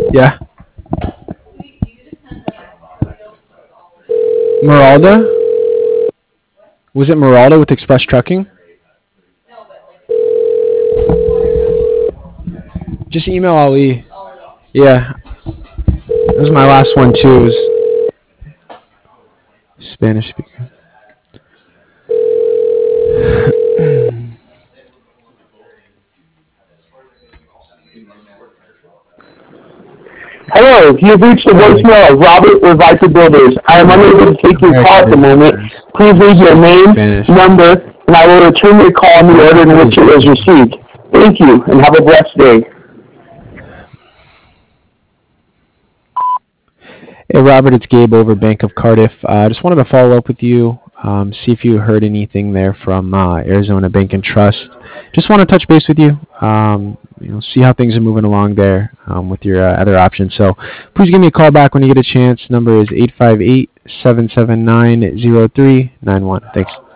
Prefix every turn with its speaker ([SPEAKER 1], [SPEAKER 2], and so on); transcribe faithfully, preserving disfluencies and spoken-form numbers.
[SPEAKER 1] Yeah. Meralda? Was it Meralda with Express Trucking? Just email Ali. Yeah. That was my last one too. It was Spanish speaker.
[SPEAKER 2] Hello, you've reached the voicemail of Robert with Viper Builders. I am unable to take your call at the moment. Please leave your name,
[SPEAKER 1] Spanish.
[SPEAKER 2] number, and I will return your call in the order in which it was received. Thank you, and have a blessed day.
[SPEAKER 1] Hey, Robert, it's Gabe over Bank of Cardiff. I uh, just wanted to follow up with you, um, see if you heard anything there from uh, Arizona Bank and Trust. Just want to touch base with you, um, you know, see how things are moving along there um, with your uh, other options. So please give me a call back when you get a chance. Number is eight five eight, seven seven nine, zero three nine one. Thanks.